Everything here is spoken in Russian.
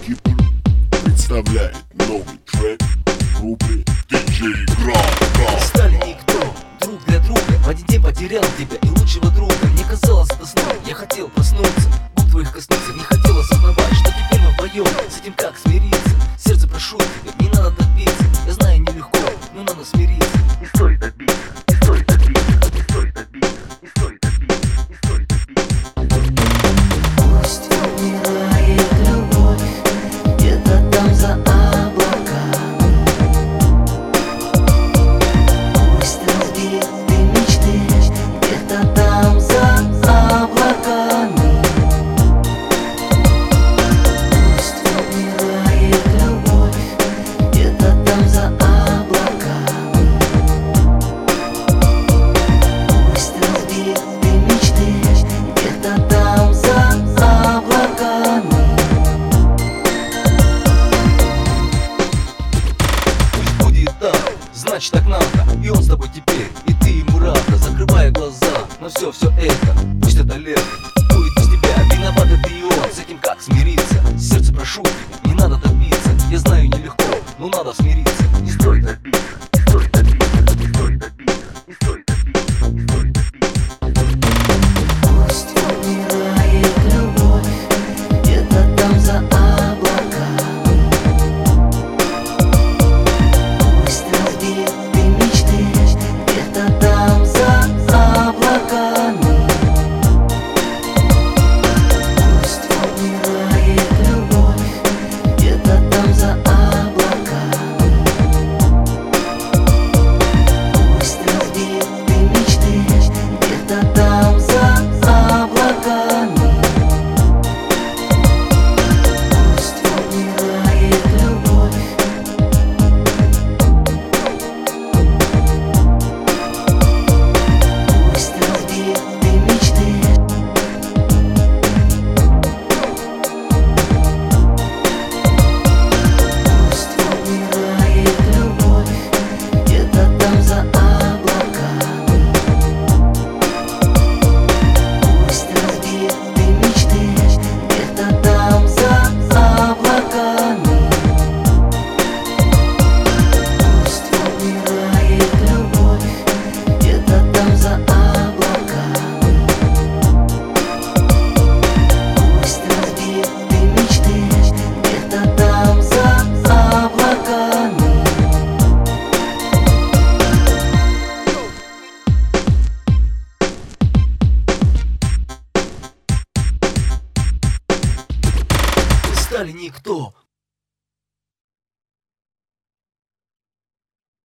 Кипр представляет новый трек группы DJ Grab. Стали никто, друг для друга. В один день потерял тебя и лучшего друга. Мне казалось это сном, я хотел проснуться, губ твоих коснуться. Не хотел осознавать, что теперь мы вдвоем. С этим как смириться? Сердце, прошу тебя, не надо добиться. Я знаю, нелегко, но надо смириться. Не стоит добиться, не стоит добиться, не стоит добиться, не стоит добиться, не стоит добиться. Пусть умирает любовь где-то там за облаками. Пусть разбиты мечты где-то там за облаками. Пусть умирает любовь где-то там за облаками. Пусть разбиты мечты где-то там за облаками. Пусть будет так, значит так надо. И он с тобой теперь, и ты ему рада. Закрывая глаза на все это, пусть это лето будет без тебя. Виновата ты и он, с этим как смириться? Сердце, прошу тебя, не надо добиться. Я знаю, нелегко, но надо смириться. Не стоит добиться, не стоит добиться, не стоит добиться, не стоит добиться, не стоит добиться. Пусть умирает любовь где-то там за облаками. Пусть разбиты мечты где-то там за облаками. Пусть умирает любовь где-то там за облаками. Пусть разбиты мечты где-то там за облаками. Пусть умирает любовь. Пусть разбиты мечты. Пусть умирает любовь где-то там за облаками. Пусть разбиты мечты где-то там за облаками. Пусть умирает любовь где-то там за облаками. Пусть разбиты мечты где-то там за облаками. Мы стали никто,